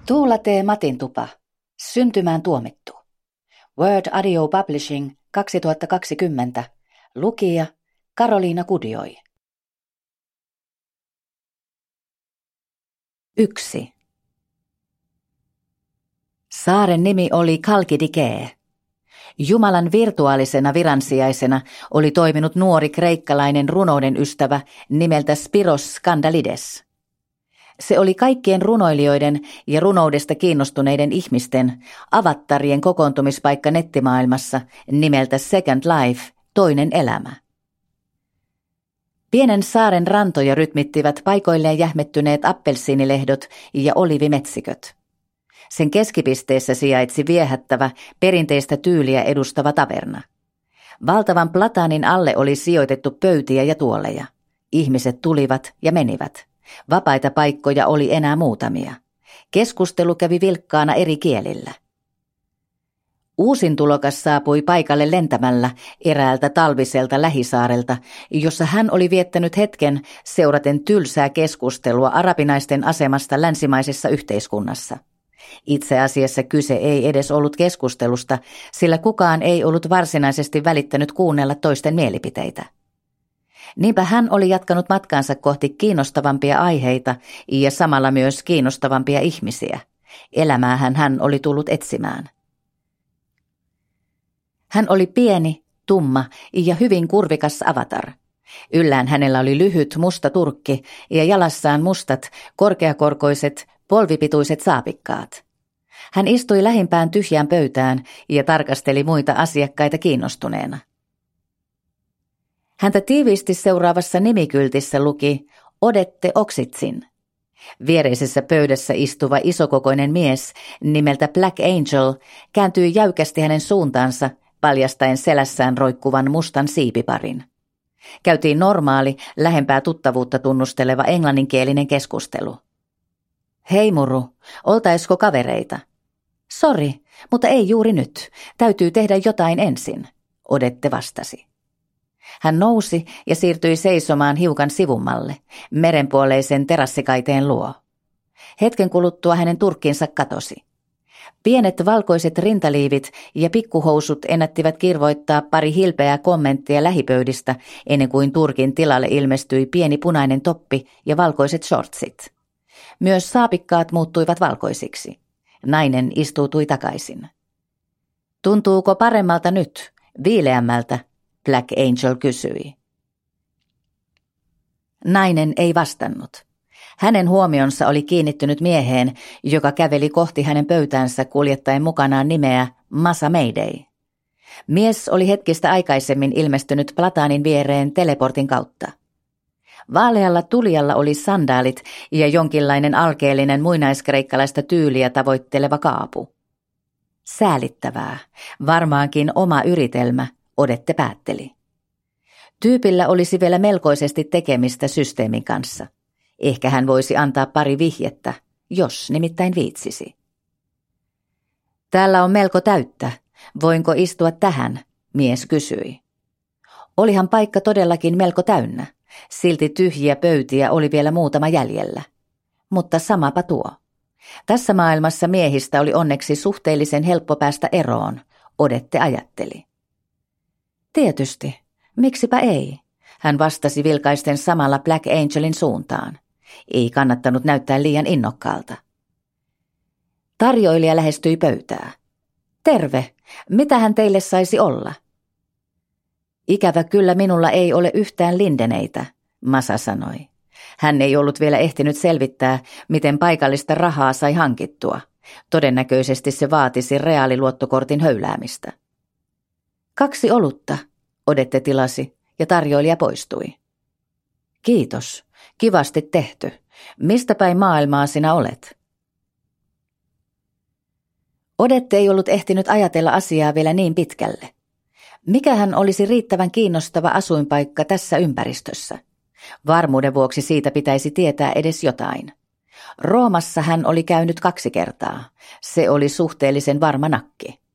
Tuula T. Matintupa. Syntymään tuomittu. Word Audio Publishing 2020. Lukija Karoliina Kudioi. 1. Saaren nimi oli Kalkidikee. Jumalan virtuaalisena viransijaisena oli toiminut nuori kreikkalainen runouden ystävä nimeltä Spiros Skandalides. Se oli kaikkien runoilijoiden ja runoudesta kiinnostuneiden ihmisten avattarien kokoontumispaikka nettimaailmassa nimeltä Second Life, toinen elämä. Pienen saaren rantoja rytmittivät paikoilleen jähmettyneet appelsiinilehdot ja olivimetsiköt. Sen keskipisteessä sijaitsi viehättävä, perinteistä tyyliä edustava taverna. Valtavan plataanin alle oli sijoitettu pöytiä ja tuoleja. Ihmiset tulivat ja menivät. Vapaita paikkoja oli enää muutamia. Keskustelu kävi vilkkaana eri kielillä. Uusin tulokas saapui paikalle lentämällä eräältä talviselta lähisaarelta, jossa hän oli viettänyt hetken seuraten tylsää keskustelua arabinaisten asemasta länsimaisessa yhteiskunnassa. Itse asiassa kyse ei edes ollut keskustelusta, sillä kukaan ei ollut varsinaisesti välittänyt kuunnella toisten mielipiteitä. Niinpä hän oli jatkanut matkaansa kohti kiinnostavampia aiheita ja samalla myös kiinnostavampia ihmisiä. Elämäähän hän oli tullut etsimään. Hän oli pieni, tumma ja hyvin kurvikas avatar. Yllään hänellä oli lyhyt musta turkki ja jalassaan mustat, korkeakorkoiset, polvipituiset saapikkaat. Hän istui lähimpään tyhjään pöytään ja tarkasteli muita asiakkaita kiinnostuneena. Häntä tiiviisti seuraavassa nimikyltissä luki Odette Oksitsin. Viereisessä pöydässä istuva isokokoinen mies nimeltä Black Angel kääntyi jäykästi hänen suuntaansa, paljastaen selässään roikkuvan mustan siipiparin. Käytiin normaali, lähempää tuttavuutta tunnusteleva englanninkielinen keskustelu. Hei muru, oltaisko kavereita? Sori, mutta ei juuri nyt. Täytyy tehdä jotain ensin, Odette vastasi. Hän nousi ja siirtyi seisomaan hiukan sivummalle, merenpuoleisen terassikaiteen luo. Hetken kuluttua hänen turkkinsa katosi. Pienet valkoiset rintaliivit ja pikkuhousut ennättivät kirvoittaa pari hilpeää kommenttia lähipöydistä ennen kuin turkin tilalle ilmestyi pieni punainen toppi ja valkoiset shortsit. Myös saapikkaat muuttuivat valkoisiksi. Nainen istuutui takaisin. Tuntuuko paremmalta nyt, viileämmältä? Black Angel kysyi. Nainen ei vastannut. Hänen huomionsa oli kiinnittynyt mieheen, joka käveli kohti hänen pöytäänsä kuljettaen mukanaan nimeä Masa Mayday. Mies oli hetkistä aikaisemmin ilmestynyt plataanin viereen teleportin kautta. Vaalealla tulijalla oli sandaalit ja jonkinlainen alkeellinen muinaiskreikkalaista tyyliä tavoitteleva kaapu. Säälittävää, varmaankin oma yritelmä, Odette päätteli. Tyypillä olisi vielä melkoisesti tekemistä systeemin kanssa. Ehkä hän voisi antaa pari vihjettä, jos nimittäin viitsisi. Täällä on melko täyttä. Voinko istua tähän? Mies kysyi. Olihan paikka todellakin melko täynnä. Silti tyhjiä pöytiä oli vielä muutama jäljellä. Mutta samapa tuo. Tässä maailmassa miehistä oli onneksi suhteellisen helppo päästä eroon, Odette ajatteli. Tietysti. Miksipä ei? Hän vastasi vilkaisten samalla Black Angelin suuntaan. Ei kannattanut näyttää liian innokkaalta. Tarjoilija lähestyi pöytää. Terve, mitähän teille saisi olla? Ikävä kyllä minulla ei ole yhtään lindeneitä, Masa sanoi. Hän ei ollut vielä ehtinyt selvittää, miten paikallista rahaa sai hankittua. Todennäköisesti se vaatisi reaaliluottokortin höyläämistä. 2 olutta, Odette tilasi ja tarjoilija poistui. Kiitos, kivasti tehty. Mistä päin maailmaa sinä olet? Odette ei ollut ehtinyt ajatella asiaa vielä niin pitkälle. Mikähän olisi riittävän kiinnostava asuinpaikka tässä ympäristössä? Varmuuden vuoksi siitä pitäisi tietää edes jotain. Roomassa hän oli käynyt 2 kertaa. Se oli suhteellisen varma nakki.